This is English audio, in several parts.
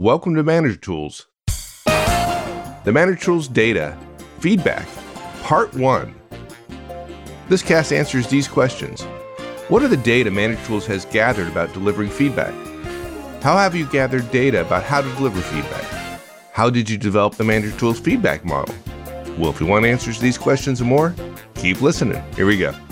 Welcome to Manager Tools. The Manager Tools Data Feedback, Part 1. This cast answers these questions. What are the data Manager Tools has gathered about delivering feedback? How have you gathered data about how to deliver feedback? How did you develop the Manager Tools feedback model? Well, if you want answers to these questions and more, keep listening. Here we go.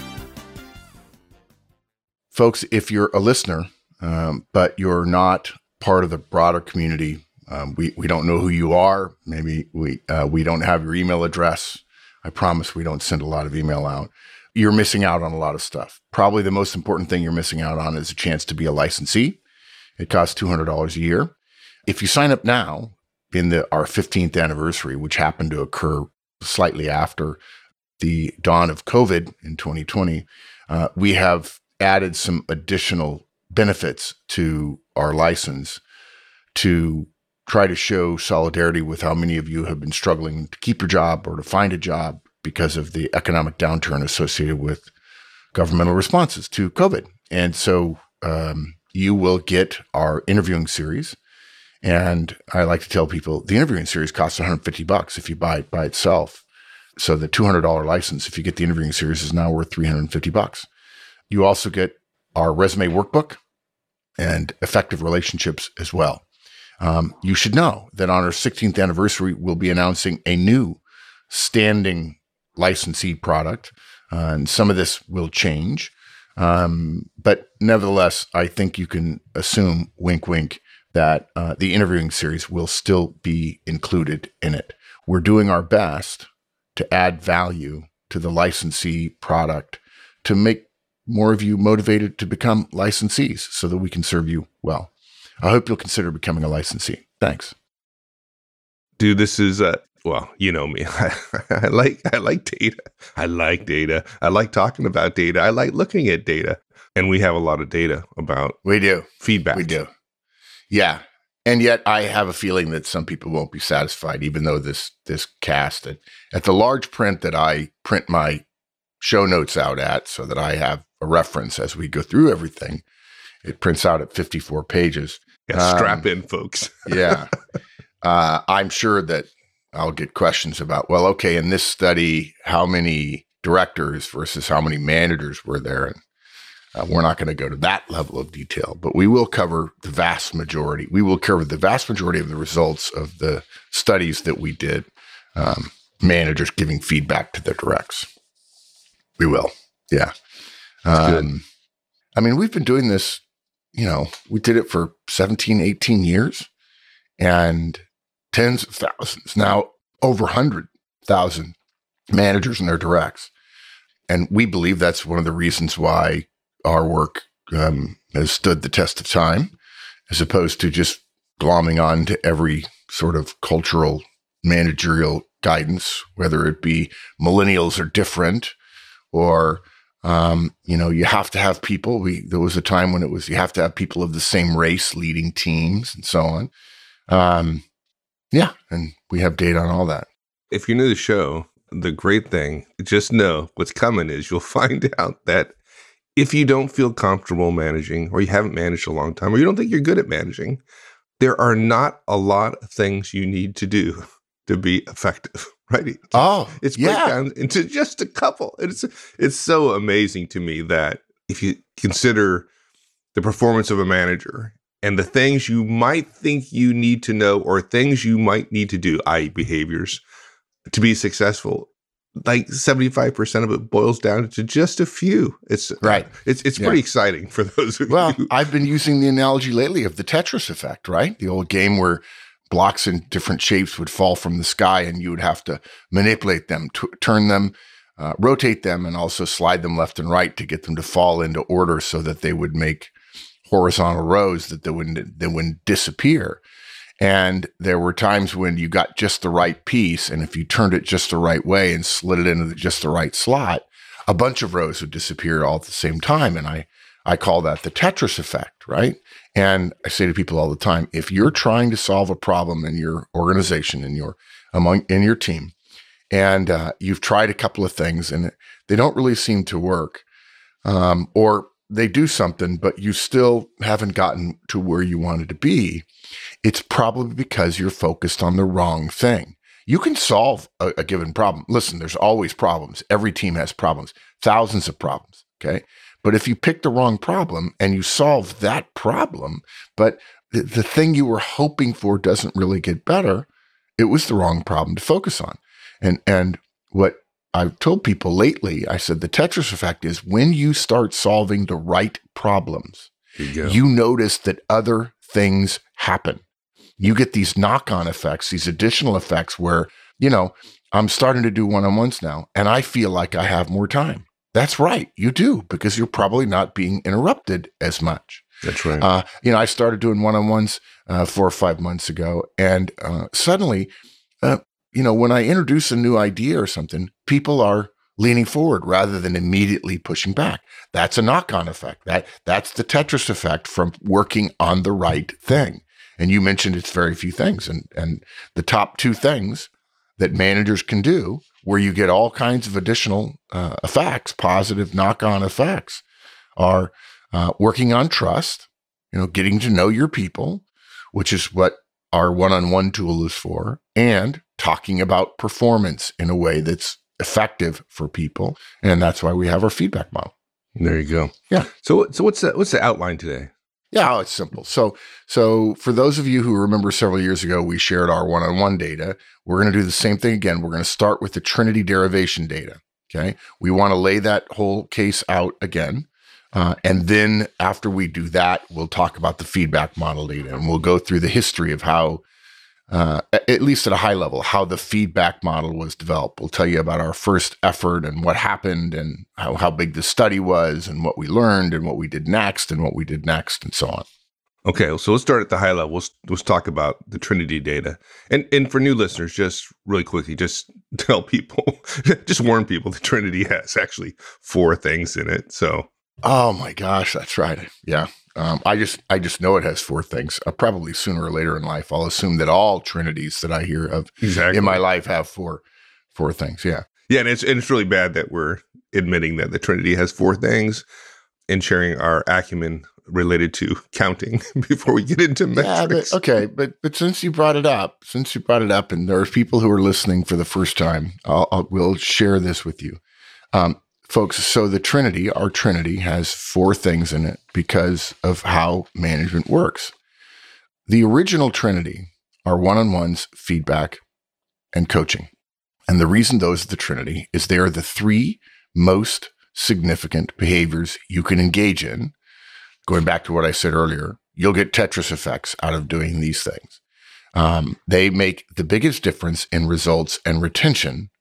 Folks, if you're a listener, but you're not part of the broader community, we don't know who you are. Maybe we don't have your email address. I promise we don't send a lot of email out. You're missing out on a lot of stuff. Probably the most important thing you're missing out on is a chance to be a licensee. It costs $200 a year. If you sign up now in our 15th anniversary, which happened to occur slightly after the dawn of COVID in 2020, we have added some additional benefits to our license to try to show solidarity with how many of you have been struggling to keep your job or to find a job because of the economic downturn associated with governmental responses to COVID. And so you will get our interviewing series. And I like to tell people the interviewing series costs $150 if you buy it by itself. So the $200 license, if you get the interviewing series, is now worth $350. You also get our resume workbook and effective relationships as well. You should know that on our 16th anniversary, we'll be announcing a new standing licensee product, and some of this will change. But nevertheless, I think you can assume, wink, wink, that the interviewing series will still be included in it. We're doing our best to add value to the licensee product to make more of you motivated to become licensees so that we can serve you well. I hope you'll consider becoming a licensee. Thanks. Dude, this is, well, you know me. I like data. I like data. I like talking about data. I like looking at data. And we have a lot of data about feedback. We do. Yeah. And yet I have a feeling that some people won't be satisfied, even though this cast at the large print that I print my show notes out at so that I have a reference as we go through everything. It prints out at 54 pages. Yeah, strap in, folks. Yeah. I'm sure that I'll get questions about, well, okay, in this study, how many directors versus how many managers were there? And we're not going to go to that level of detail, but we will cover the vast majority. We will cover the vast majority of the results of the studies that we did, managers giving feedback to their directs. We will. Yeah. I mean, we've been doing this, we did it for 17, 18 years and tens of thousands, now over 100,000 managers and their directs. And we believe that's one of the reasons why our work has stood the test of time, as opposed to just glomming on to every sort of cultural managerial guidance, whether it be millennials are different or you have to have people. There was a time when it was, you have to have people of the same race leading teams and so on. And we have data on all that. If you're new to the show, the great thing, just know what's coming is you'll find out that if you don't feel comfortable managing, or you haven't managed a long time, or you don't think you're good at managing, there are not a lot of things you need to do to be effective. Right. It's breakdown into just a couple. It's so amazing to me that if you consider the performance of a manager and the things you might think you need to know or things you might need to do, i.e. behaviors, to be successful, like 75% of it boils down to just a few. It's right. It's pretty exciting for those of you. Well, I've been using the analogy lately of the Tetris effect, right? The old game where blocks in different shapes would fall from the sky and you would have to manipulate them, turn them, rotate them, and also slide them left and right to get them to fall into order so that they would make horizontal rows that they wouldn't disappear. And there were times when you got just the right piece, and if you turned it just the right way and slid it into just the right slot, a bunch of rows would disappear all at the same time. And I call that the Tetris effect, right? And I say to people all the time, if you're trying to solve a problem in your organization, in your team, and you've tried a couple of things and they don't really seem to work, or they do something, but you still haven't gotten to where you wanted to be, it's probably because you're focused on the wrong thing. You can solve a given problem. Listen, there's always problems. Every team has problems, thousands of problems. Okay. But if you pick the wrong problem and you solve that problem, but the thing you were hoping for doesn't really get better, it was the wrong problem to focus on. And what I've told people lately, I said the Tetris effect is when you start solving the right problems, you notice that other things happen. You get these knock-on effects, these additional effects where, I'm starting to do one-on-ones now, and I feel like I have more time. That's right. You do, because you're probably not being interrupted as much. That's right. I started doing one-on-ones 4 or 5 months ago, and suddenly, when I introduce a new idea or something, people are leaning forward rather than immediately pushing back. That's a knock-on effect. That's the Tetris effect from working on the right thing. And you mentioned it's very few things, and the top 2 things that managers can do, where you get all kinds of additional effects, positive knock-on effects, are working on trust, getting to know your people, which is what our one-on-one tool is for, and talking about performance in a way that's effective for people. And that's why we have our feedback model. There you go. Yeah. So what's the outline today? Yeah, it's simple. So for those of you who remember several years ago, we shared our one-on-one data. We're going to do the same thing again. We're going to start with the Trinity derivation data. Okay. We want to lay that whole case out again. And then after we do that, we'll talk about the feedback model data, and we'll go through the history of how, at least at a high level, how the feedback model was developed. We'll tell you about our first effort and what happened and how big the study was and what we learned and what we did next and so on. Okay, so let's start at the high level. Let's talk about the Trinity data. And for new listeners, just really quickly, just tell people, just warn people that Trinity has actually 4 things in it. So. Oh my gosh, that's right. Yeah. I just know it has 4 things. Probably sooner or later in life, I'll assume that all Trinities that I hear of in my life have four things. Yeah. Yeah. And it's really bad that we're admitting that the Trinity has 4 things and sharing our acumen related to counting before we get into metrics. But since you brought it up, and there are people who are listening for the first time, we'll share this with you. Folks, so our Trinity has 4 things in it because of how management works. The original Trinity are one-on-ones, feedback, and coaching. And the reason those are the Trinity is they are the 3 most significant behaviors you can engage in. Going back to what I said earlier, you'll get Tetris effects out of doing these things. They make the biggest difference in results and retention.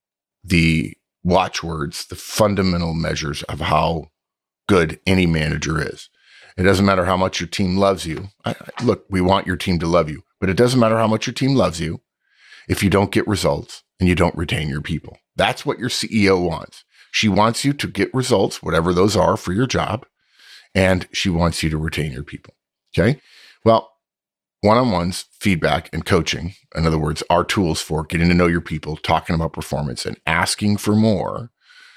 The watchwords, the fundamental measures of how good any manager is. It doesn't matter how much your team loves you. Look, we want your team to love you, but it doesn't matter how much your team loves you if you don't get results and you don't retain your people. That's what your CEO wants. She wants you to get results, whatever those are for your job, and she wants you to retain your people. Okay? Well, one-on-ones, feedback, and coaching, in other words, are tools for getting to know your people, talking about performance, and asking for more,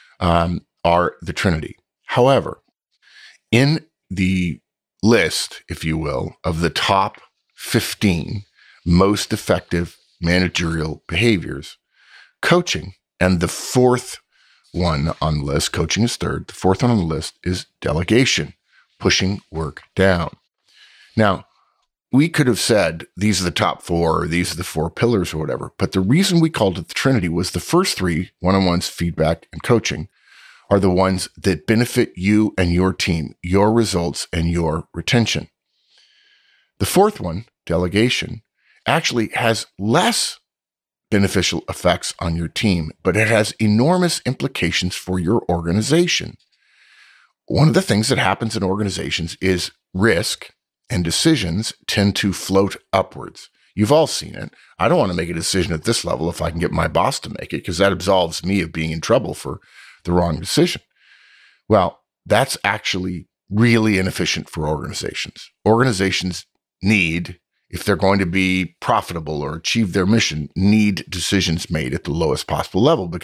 are the Trinity. However, in the list, if you will, of the top 15 most effective managerial behaviors, coaching, and the 4th one on the list, coaching is 3rd, the 4th one on the list is delegation, pushing work down. Now, we could have said, these are the top 4, or these are the 4 pillars or whatever. But the reason we called it the Trinity was the first 3, one-on-ones, feedback, and coaching, are the ones that benefit you and your team, your results and your retention. The 4th one, delegation, actually has less beneficial effects on your team, but it has enormous implications for your organization. One of the things that happens in organizations is risk and decisions tend to float upwards. You've all seen it. I don't want to make a decision at this level if I can get my boss to make it, because that absolves me of being in trouble for the wrong decision. Well, that's actually really inefficient for organizations. Organizations need, if they're going to be profitable or achieve their mission, need decisions made at the lowest possible level, because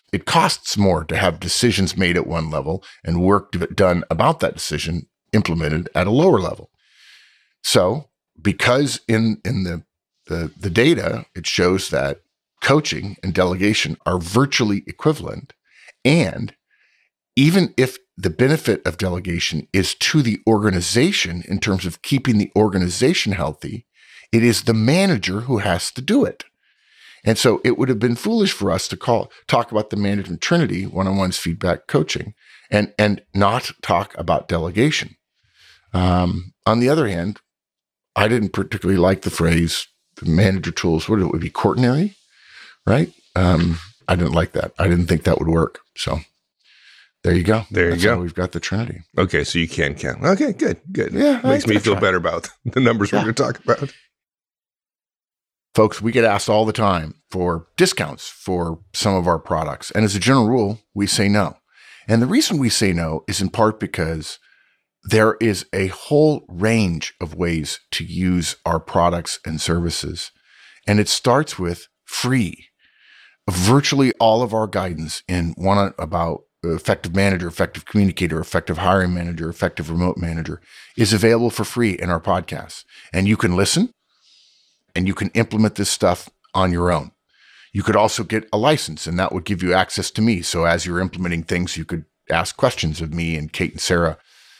It costs more to have decisions made at one level and work done about that decision implemented at a lower level. So because in the data, it shows that coaching and delegation are virtually equivalent. And even if the benefit of delegation is to the organization in terms of keeping the organization healthy, it is the manager who has to do it. And so it would have been foolish for us to talk about the management trinity, one-on-ones, feedback, coaching, and not talk about delegation. On the other hand, I didn't particularly like the phrase, the manager tools, what it would be, quaternary, right? I didn't like that. I didn't think that would work. So there you go. That's how we've got the trinity. Okay, so you can count. Okay, good. Yeah. Makes me feel better about the numbers we're going to talk about. Folks, we get asked all the time for discounts for some of our products. And as a general rule, we say no. And the reason we say no is in part because there is a whole range of ways to use our products and services. And it starts with free. Virtually all of our guidance in one about effective manager, effective communicator, effective hiring manager, effective remote manager is available for free in our podcasts. And you can listen and you can implement this stuff on your own. You could also get a license, and that would give you access to me. So as you're implementing things, you could ask questions of me and Kate and Sarah.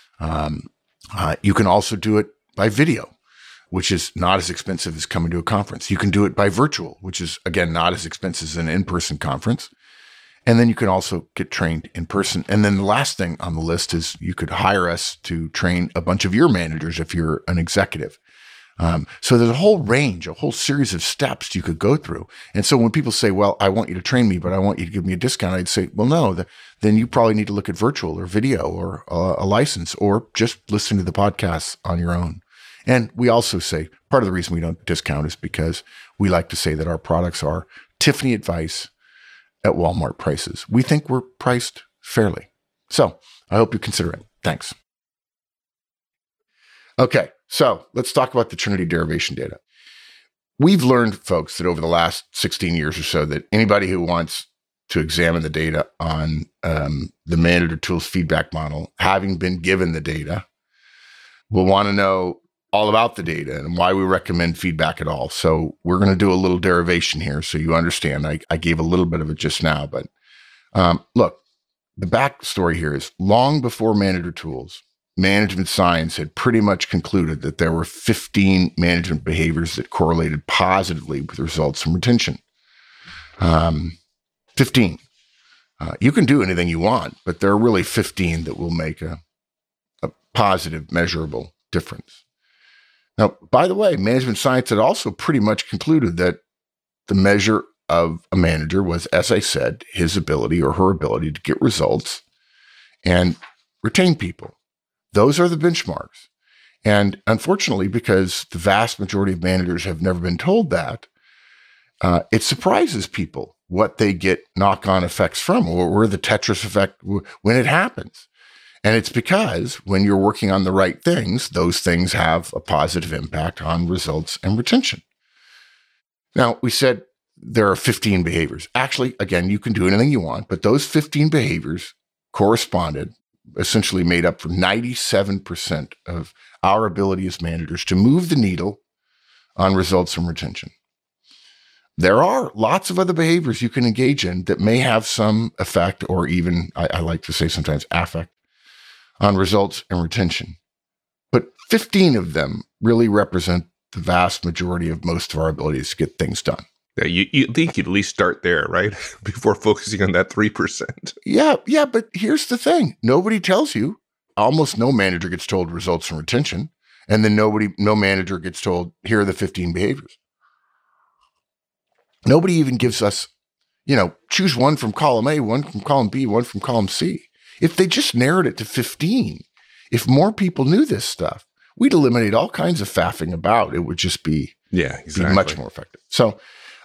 You can also do it by video, which is not as expensive as coming to a conference. You can do it by virtual, which is, again, not as expensive as an in-person conference. And then you can also get trained in person. And then the last thing on the list is you could hire us to train a bunch of your managers if you're an executive. So there's a whole range, a whole series of steps you could go through. And so when people say, well, I want you to train me, but I want you to give me a discount, I'd say, well, no, then you probably need to look at virtual or video or a license or just listen to the podcasts on your own. And we also say part of the reason we don't discount is because we like to say that our products are Tiffany advice at Walmart prices. We think we're priced fairly. So I hope you consider it. Thanks. Okay, so let's talk about the Trinity derivation data. We've learned, folks, that over the last 16 years or so, that anybody who wants to examine the data on the manager tools feedback model, having been given the data, will want to know all about the data and why we recommend feedback at all. So we're going to do a little derivation here so you understand. I gave a little bit of it just now, but look, the backstory here is long before manager tools, management science had pretty much concluded that there were 15 management behaviors that correlated positively with results and retention. 15. You can do anything you want, but there are really 15 that will make a positive, measurable difference. Now, by the way, management science had also pretty much concluded that the measure of a manager was, as I said, his ability or her ability to get results and retain people. Those are the benchmarks. And unfortunately, because the vast majority of managers have never been told that, it surprises people what they get knock-on effects from, or the Tetris effect when it happens. And it's because when you're working on the right things, those things have a positive impact on results and retention. Now, we said there are 15 behaviors. Actually, again, you can do anything you want, but those 15 behaviors essentially made up for 97% of our ability as managers to move the needle on results and retention. There are lots of other behaviors you can engage in that may have some effect, or even, I like to say sometimes, affect on results and retention. But 15 of them really represent the vast majority of most of our abilities to get things done. Yeah, you think you'd at least start there, right? Before focusing on that 3%. Yeah, but here's the thing. Nobody tells you. Almost no manager gets told results and retention. And then no manager gets told, here are the 15 behaviors. Nobody even gives us, choose one from column A, one from column B, one from column C. If they just narrowed it to 15, if more people knew this stuff, we'd eliminate all kinds of faffing about. It would just be, be much more effective. So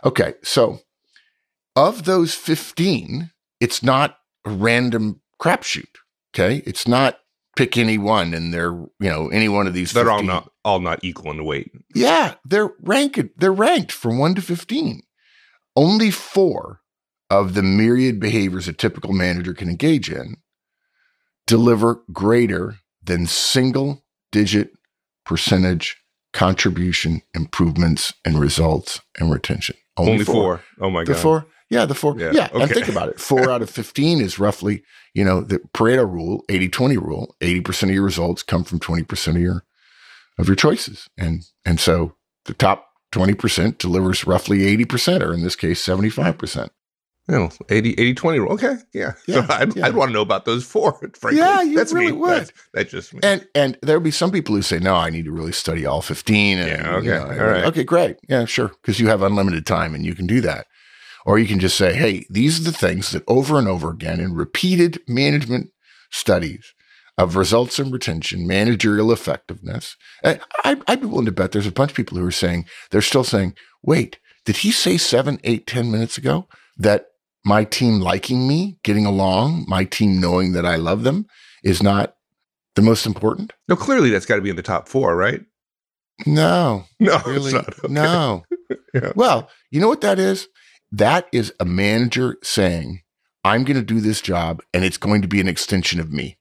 of those 15, it's not a random crapshoot. Okay. It's not pick any one and they're, any one of these 15. They're all not equal in weight. Yeah. They're ranked from 1 to 15. Only 4 of the myriad behaviors a typical manager can engage in deliver greater than single-digit percentage contribution improvements in results and retention. Only four. Oh my God. The four. Yeah, the four. Yeah. Okay. And think about it. 4 out of 15 is roughly, the Pareto rule, 80-20 rule. 80% of your results come from 20% of your choices. And so the top 20% delivers roughly 80%, or in this case, 75%. 80-20 rule. Okay. Yeah. So I'd want to know about those 4, frankly. Yeah, you That's really me. would. That's just me. And there'll be some people who say, no, I need to really study all 15. And, okay. All right. Okay, great. Yeah, sure. Because you have unlimited time and you can do that. Or you can just say, hey, these are the things that over and over again in repeated management studies of results and retention, managerial effectiveness. I'd be willing to bet there's a bunch of people who are they're still saying, wait, did he say 7, 8, 10 minutes ago that my team liking me, getting along, my team knowing that I love them is not the most important? No, clearly that's got to be in the top 4, right? No, really, it's not. Okay. No. Yeah. Well, you know what that is? That is a manager saying, I'm going to do this job and it's going to be an extension of me.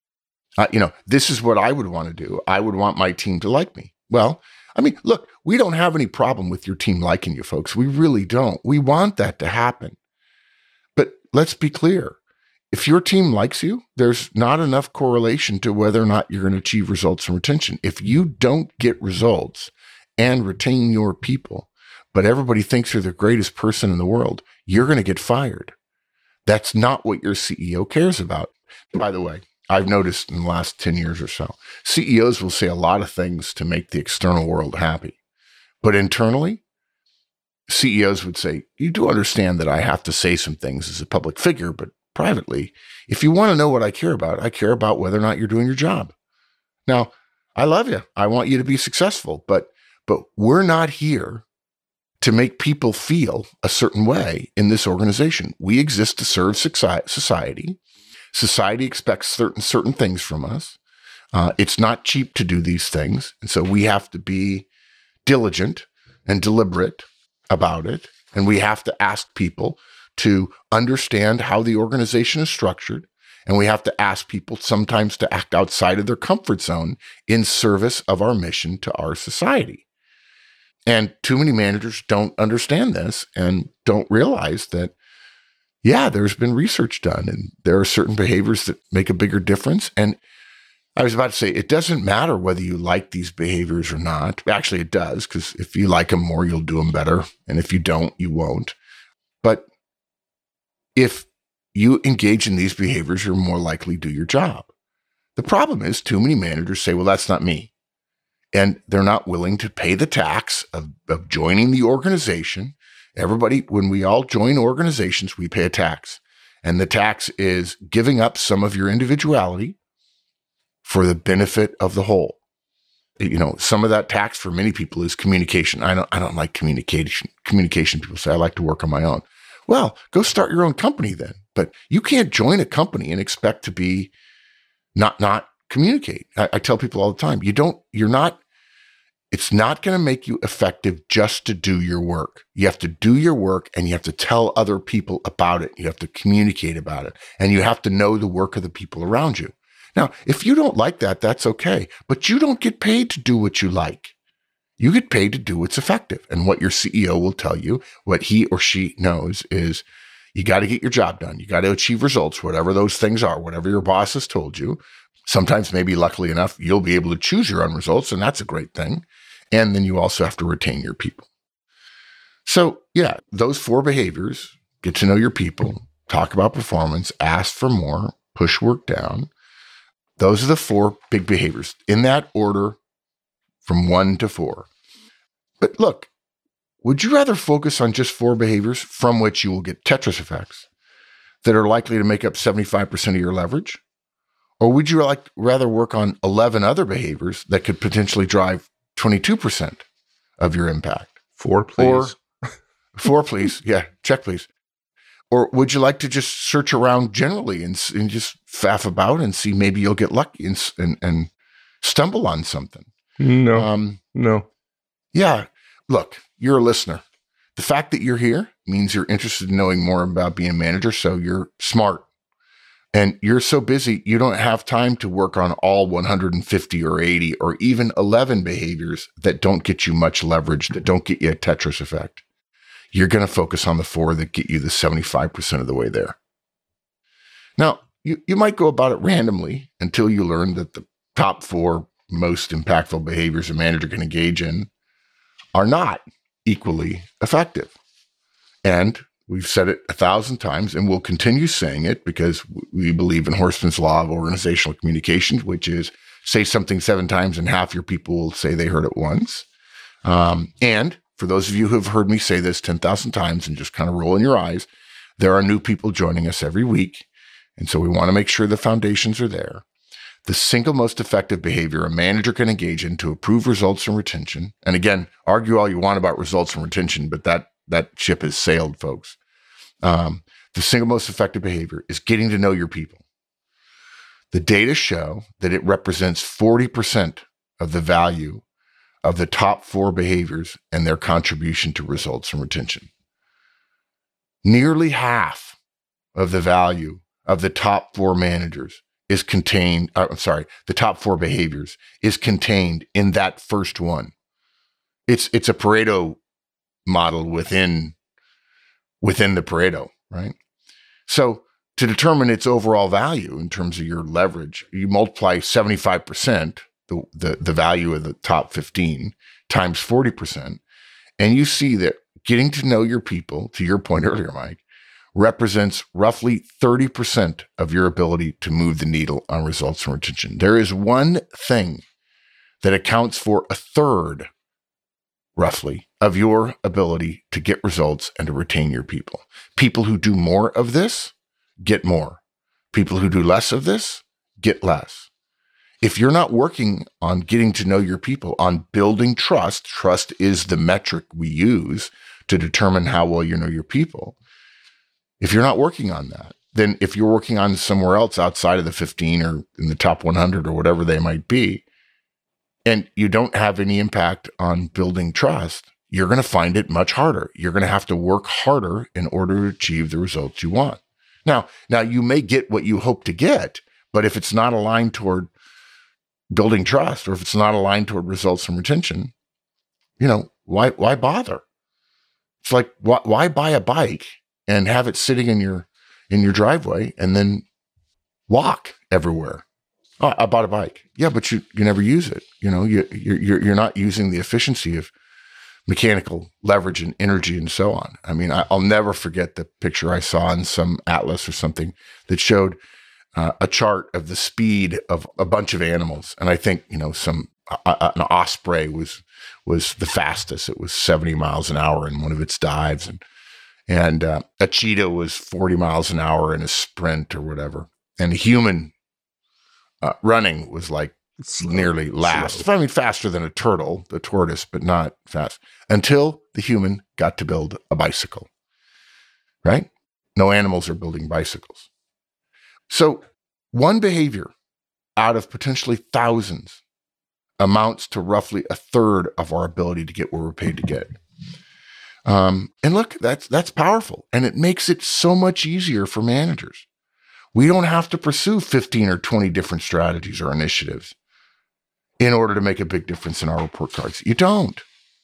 This is what I would want to do. I would want my team to like me. Well, look, we don't have any problem with your team liking you, folks. We really don't. We want that to happen. But let's be clear. If your team likes you, there's not enough correlation to whether or not you're going to achieve results and retention. If you don't get results and retain your people, but everybody thinks you're the greatest person in the world, you're going to get fired. That's not what your CEO cares about. By the way, I've noticed in the last 10 years or so, CEOs will say a lot of things to make the external world happy. But internally, CEOs would say, you do understand that I have to say some things as a public figure, but privately, if you want to know what I care about whether or not you're doing your job. Now, I love you. I want you to be successful, but we're not here to make people feel a certain way in this organization. We exist to serve society. Society expects certain things from us. It's not cheap to do these things. And so we have to be diligent and deliberate about it. And we have to ask people to understand how the organization is structured. And we have to ask people sometimes to act outside of their comfort zone in service of our mission to our society. And too many managers don't understand this and don't realize that, there's been research done and there are certain behaviors that make a bigger difference. And I was about to say, it doesn't matter whether you like these behaviors or not. Actually, it does, because if you like them more, you'll do them better. And if you don't, you won't. But if you engage in these behaviors, you're more likely to do your job. The problem is too many managers say, well, that's not me. And they're not willing to pay the tax of joining the organization. Everybody, when we all join organizations, we pay a tax. And the tax is giving up some of your individuality for the benefit of the whole. Some of that tax for many people is communication. I don't like communication. Communication people say, I like to work on my own. Well, go start your own company then. But you can't join a company and expect to be not communicate. I tell people all the time, it's not going to make you effective just to do your work. You have to do your work and you have to tell other people about it. You have to communicate about it and you have to know the work of the people around you. Now, if you don't like that, that's okay, but you don't get paid to do what you like. You get paid to do what's effective. And what your CEO will tell you, what he or she knows is you got to get your job done. You got to achieve results, whatever those things are, whatever your boss has told you. Sometimes, maybe luckily enough, you'll be able to choose your own results, and that's a great thing. And then you also have to retain your people. So, those 4 behaviors: get to know your people, talk about performance, ask for more, push work down. Those are the 4 big behaviors in that order from 1 to 4. But look, would you rather focus on just 4 behaviors from which you will get Tetris effects that are likely to make up 75% of your leverage? Or would you rather work on 11 other behaviors that could potentially drive 22% of your impact? 4, please. Or 4, please. Yeah, check, please. Or would you like to just search around generally and just faff about and see maybe you'll get lucky and stumble on something? No. No. Yeah. Look, you're a listener. The fact that you're here means you're interested in knowing more about being a manager, so you're smart. And you're so busy, you don't have time to work on all 150 or 80 or even 11 behaviors that don't get you much leverage, that don't get you a Tetris effect. You're going to focus on the 4 that get you the 75% of the way there. Now, you might go about it randomly until you learn that the top 4 most impactful behaviors a manager can engage in are not equally effective. And we've said it 1,000 times, and we'll continue saying it because we believe in Horstman's law of organizational communication, which is say something 7 times and half your people will say they heard it once. And for those of you who have heard me say this 10,000 times and just kind of rolling your eyes, there are new people joining us every week. And so we want to make sure the foundations are there. The single most effective behavior a manager can engage in to improve results and retention. And again, argue all you want about results and retention, but that ship has sailed, folks. The single most effective behavior is getting to know your people. The data show that it represents 40% of the value of the top 4 behaviors and their contribution to results and retention. Nearly half of the value of the top 4 managers is contained, the top 4 behaviors is contained in that first one. It's a Pareto model within the Pareto, right? So to determine its overall value in terms of your leverage, you multiply 75%, the value of the top 15 times 40%, and you see that getting to know your people, to your point earlier, Mike, represents roughly 30% of your ability to move the needle on results and retention. There is one thing that accounts for 1/3, roughly, of your ability to get results and to retain your people. People who do more of this get more. People who do less of this get less. If you're not working on getting to know your people, on building trust, trust is the metric we use to determine how well you know your people. If you're not working on that, then if you're working on somewhere else outside of the 15 or in the top 100 or whatever they might be, and you don't have any impact on building trust, you're going to find it much harder. You're going to have to work harder in order to achieve the results you want. Now you may get what you hope to get, but if it's not aligned toward building trust, or if it's not aligned toward results and retention, why bother? It's like, why buy a bike and have it sitting in your driveway and then walk everywhere? Oh, I bought a bike. Yeah, but you never use it. You're not using the efficiency of mechanical leverage and energy and so on. I mean, I'll never forget the picture I saw in some atlas or something that showed a chart of the speed of a bunch of animals. And I think, an osprey was the fastest. It was 70 miles an hour in one of its dives. And a cheetah was 40 miles an hour in a sprint or whatever. And a human running was like nearly last. Slow. I mean, faster than a turtle, the tortoise, but not fast. Until the human got to build a bicycle, right? No animals are building bicycles. So one behavior out of potentially thousands amounts to roughly 1/3 of our ability to get what we're paid to get. And look, that's powerful. And it makes it so much easier for managers. We don't have to pursue 15 or 20 different strategies or initiatives in order to make a big difference in our report cards. You don't.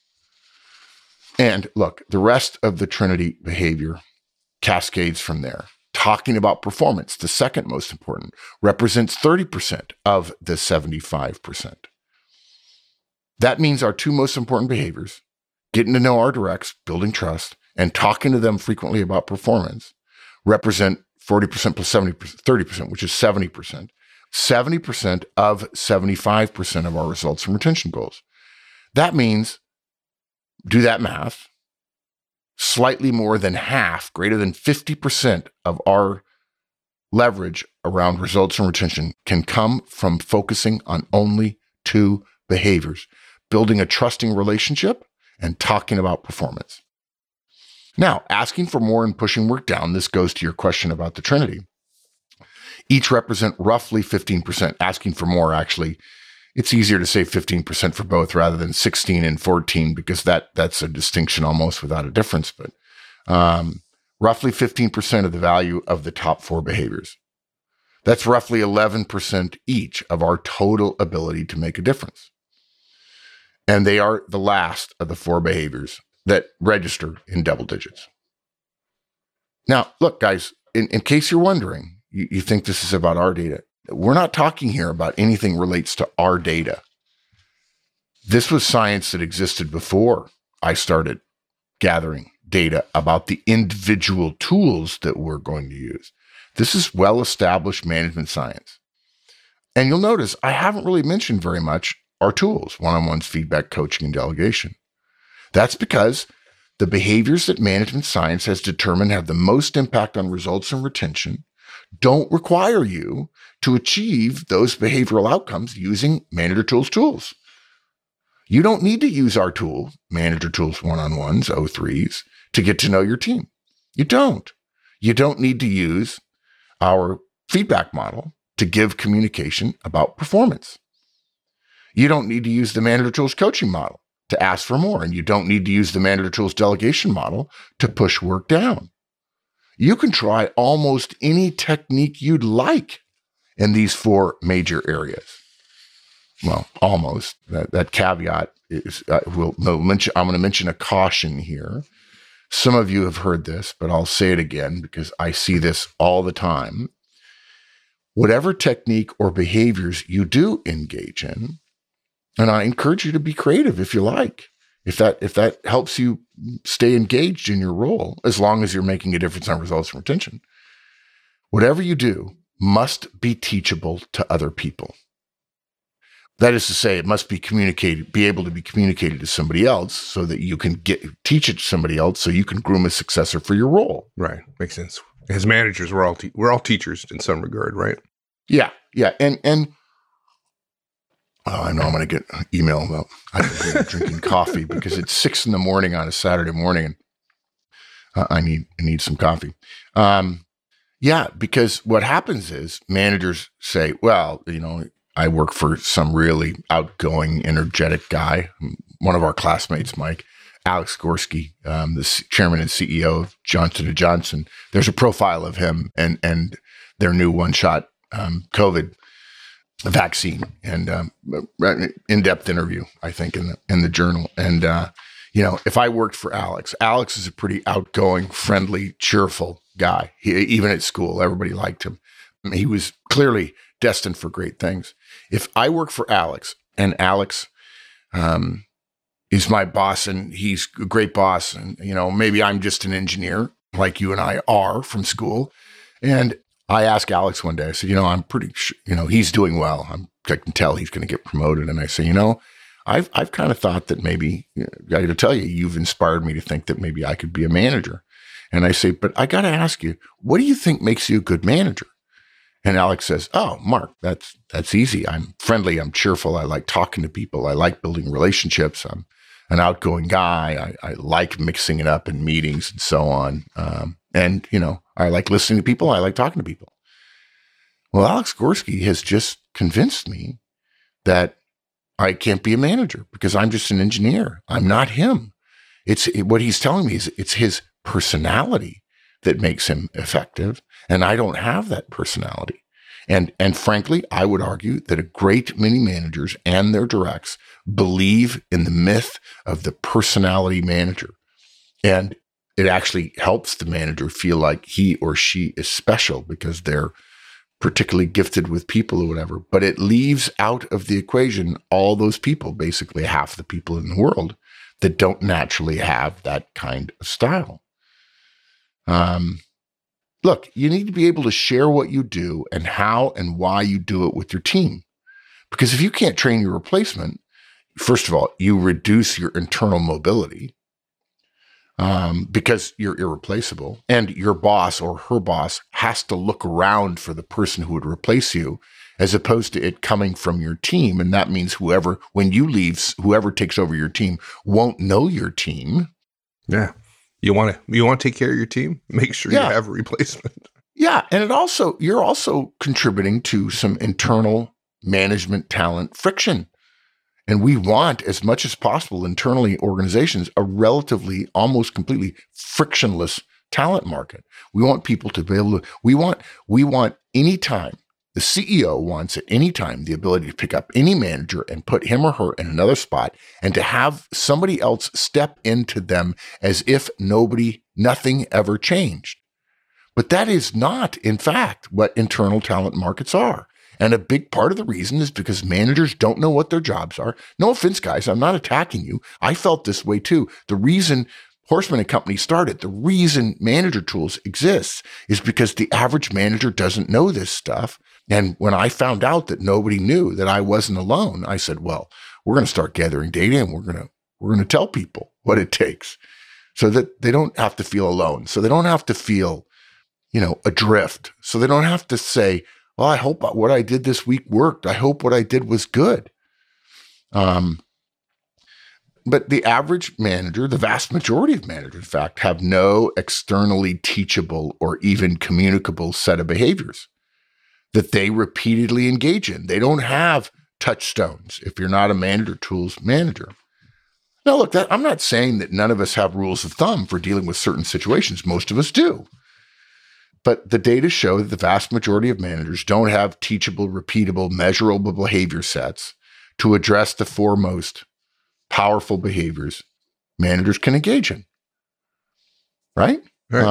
And look, the rest of the Trinity behavior cascades from there. Talking about performance, the second most important, represents 30% of the 75%. That means our 2 most important behaviors, getting to know our directs, building trust, and talking to them frequently about performance, represent 40% plus 70%, 30%, which is 70%. 70% of 75% of our results and retention goals. That means, do that math, slightly more than half, greater than 50% of our leverage around results and retention can come from focusing on only 2 behaviors, building a trusting relationship and talking about performance. Now, asking for more and pushing work down, this goes to your question about the Trinity. Each represent roughly 15%. Asking for more actually It's easier to say 15% for both rather than 16 and 14 because that's a distinction almost without a difference. But roughly 15% of the value of the top 4 behaviors. That's roughly 11% each of our total ability to make a difference. And they are the last of the 4 behaviors that register in double digits. Now, look, guys, in case you're wondering, you think this is about our data. We're not talking here about anything relates to our data. This was science that existed before I started gathering data about the individual tools that we're going to use. This is well-established management science. And you'll notice I haven't really mentioned very much our tools, one-on-ones, feedback, coaching, and delegation. That's because the behaviors that management science has determined have the most impact on results and retention don't require you to achieve those behavioral outcomes using Manager Tools tools. You don't need to use our tool, Manager Tools one-on-ones, O3s, to get to know your team. You don't. You don't need to use our feedback model to give communication about performance. You don't need to use the Manager Tools coaching model to ask for more, and you don't need to use the Manager Tools delegation model to push work down. You can try almost any technique you'd like in these 4 major areas. Well, almost. That caveat is, I'm going to mention a caution here. Some of you have heard this, but I'll say it again because I see this all the time. Whatever technique or behaviors you do engage in, and I encourage you to be creative if you like, if that helps you stay engaged in your role, as long as you're making a difference on results and retention, whatever you do must be teachable to other people. That is to say, it must be able to be communicated to somebody else so that you can teach it to somebody else so you can groom a successor for your role. Right. Makes sense. As managers, we're all teachers in some regard, right? Yeah. And I know I'm going to get an email about I've been drinking coffee because it's 6 a.m. on a Saturday morning and I need some coffee. Because what happens is managers say, well, I work for some really outgoing, energetic guy. One of our classmates, Mike, Alex Gorski, the chairman and CEO of Johnson & Johnson. There's a profile of him and their new one-shot COVID vaccine and in-depth interview, I think, in the journal. And if I worked for Alex is a pretty outgoing, friendly, cheerful guy. Even at school, everybody liked him. He was clearly destined for great things. If I work for Alex and Alex is my boss and he's a great boss, and maybe I'm just an engineer like you and I are from school, and I asked Alex one day, I said, I'm pretty sure, he's doing well. I can tell he's going to get promoted. And I say, I've kind of thought that maybe, I got to tell you, you've inspired me to think that maybe I could be a manager. And I say, but I got to ask you, what do you think makes you a good manager? And Alex says, oh, Mark, that's easy. I'm friendly. I'm cheerful. I like talking to people. I like building relationships. I'm an outgoing guy. I like mixing it up in meetings and so on. I like listening to people. I like talking to people. Well, Alex Gorski has just convinced me that I can't be a manager because I'm just an engineer. I'm not him. What he's telling me is it's his personality that makes him effective, and I don't have that personality. And frankly, I would argue that a great many managers and their directs believe in the myth of the personality manager. And it actually helps the manager feel like he or she is special because they're particularly gifted with people or whatever. But it leaves out of the equation all those people, basically half the people in the world, that don't naturally have that kind of style. Look, you need to be able to share what you do and how and why you do it with your team. Because if you can't train your replacement, first of all, you reduce your internal mobility because you're irreplaceable. And your boss or her boss has to look around for the person who would replace you as opposed to it coming from your team. And that means when you leave, whoever takes over your team won't know your team. Yeah. You want to take care of your team? Make sure you have a replacement. Yeah. And you're also contributing to some internal management talent friction. And we want, as much as possible internally, organizations, a relatively, almost completely frictionless talent market. We want people to be able to, we want anytime, the CEO wants at any time the ability to pick up any manager and put him or her in another spot and to have somebody else step into them as if nothing ever changed. But that is not, in fact, what internal talent markets are. And a big part of the reason is because managers don't know what their jobs are. No offense, guys, I'm not attacking you. I felt this way too. The reason Horstman and Company started, the reason Manager Tools exists is because the average manager doesn't know this stuff. And when I found out that nobody knew, that I wasn't alone, I said, well, we're going to start gathering data and we're going to tell people what it takes so that they don't have to feel alone. So they don't have to feel, adrift. So they don't have to say, well, I hope what I did this week worked. I hope what I did was good. But the average manager, the vast majority of managers, in fact, have no externally teachable or even communicable set of behaviors that they repeatedly engage in. They don't have touchstones if you're not a Manager Tools manager. Now, look, I'm not saying that none of us have rules of thumb for dealing with certain situations. Most of us do. But the data show that the vast majority of managers don't have teachable, repeatable, measurable behavior sets to address the foremost powerful behaviors managers can engage in. Right?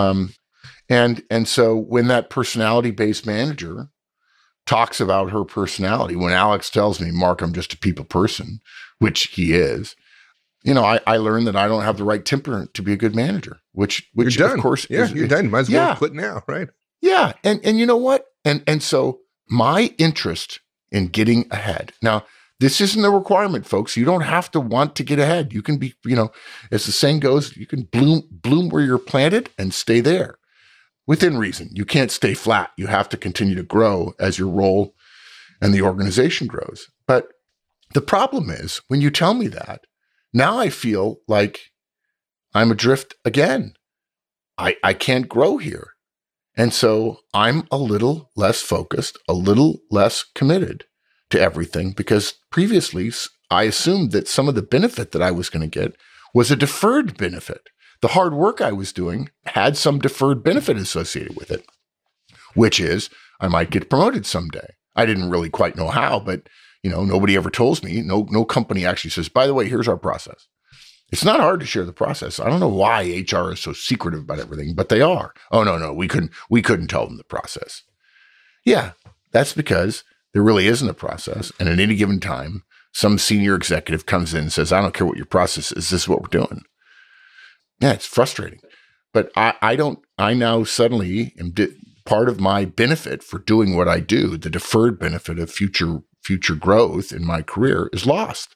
And so when that personality-based manager talks about her personality, when Alex tells me, Mark, I'm just a people person, which he is, I learned that I don't have the right temperament to be a good manager, which of course, you're done. Might as well quit now, right? Yeah. And you know what? And so my interest in getting ahead. Now, this isn't a requirement, folks. You don't have to want to get ahead. You can be, as the saying goes, you can bloom where you're planted and stay there within reason. You can't stay flat. You have to continue to grow as your role and the organization grows. But the problem is when you tell me that, now I feel like I'm adrift again. I can't grow here. And so I'm a little less focused, a little less committed to everything because previously I assumed that some of the benefit that I was going to get was a deferred benefit. The hard work I was doing had some deferred benefit associated with it, which is I might get promoted someday. I didn't really quite know how, but nobody ever tells me. No company actually says, by the way, here's our process. It's not hard to share the process. I don't know why HR is so secretive about everything, but they are. Oh, no, we couldn't tell them the process. Yeah, that's because there really isn't a process. And at any given time, some senior executive comes in and says, I don't care what your process is. This is what we're doing. Yeah, it's frustrating. But I now suddenly am part of my benefit for doing what I do, the deferred benefit of future growth in my career is lost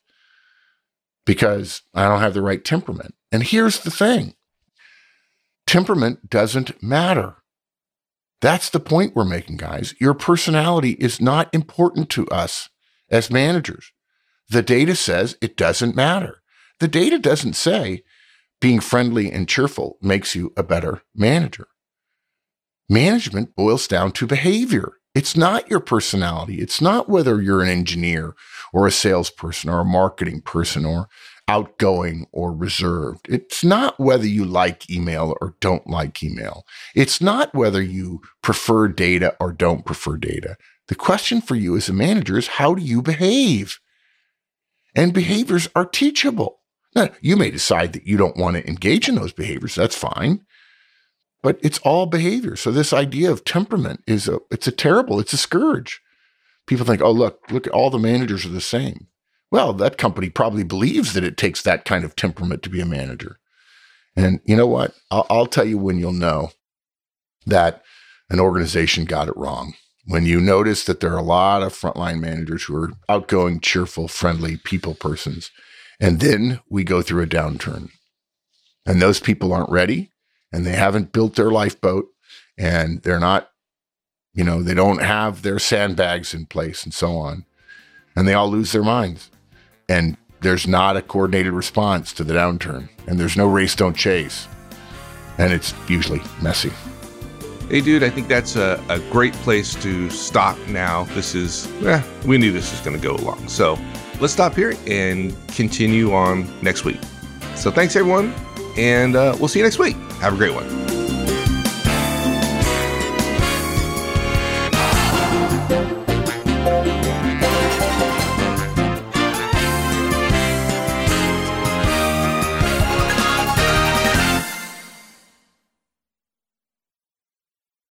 because I don't have the right temperament. And here's the thing. Temperament doesn't matter. That's the point we're making, guys. Your personality is not important to us as managers. The data says it doesn't matter. The data doesn't say being friendly and cheerful makes you a better manager. Management boils down to behavior. It's not your personality. It's not whether you're an engineer or a salesperson or a marketing person or outgoing or reserved. It's not whether you like email or don't like email. It's not whether you prefer data or don't prefer data. The question for you as a manager is how do you behave? And behaviors are teachable. Now, you may decide that you don't want to engage in those behaviors. That's fine. But it's all behavior. So this idea of temperament it's a scourge. People think, oh, look, all the managers are the same. Well, that company probably believes that it takes that kind of temperament to be a manager. And you know what? I'll tell you when you'll know that an organization got it wrong. When you notice that there are a lot of frontline managers who are outgoing, cheerful, friendly people persons, and then we go through a downturn. And those people aren't ready, and they haven't built their lifeboat, and they're not, they don't have their sandbags in place and so on. And they all lose their minds. And there's not a coordinated response to the downturn. And there's no race, don't chase. And it's usually messy. Hey, dude, I think that's a great place to stop now. We knew this was going to go long. So let's stop here and continue on next week. So thanks, everyone, and we'll see you next week. Have a great one.